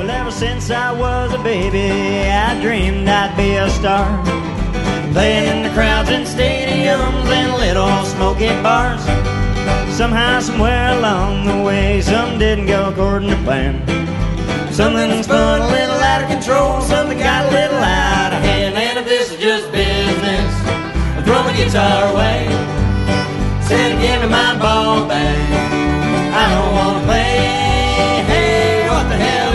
Well, ever since I was a baby, I dreamed I'd be a star, playing in the crowds in stadiums and little smoky bars. Somehow, somewhere along the way, something didn't go according to plan. Something spun a little out of control, something got a little out of hand. And if this is just business, I'll throw my guitar away. Said, give me my ball bag, I don't want to play. Hey, what the hell